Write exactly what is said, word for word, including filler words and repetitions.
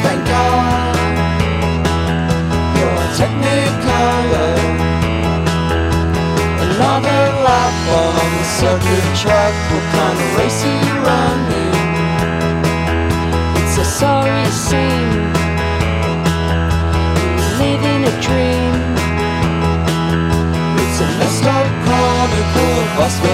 thank God you're Technicolor. Another lap on the circuit track. What kind of race are you running? It's a sorry scene, living a dream. It's a messed up chronicle of us.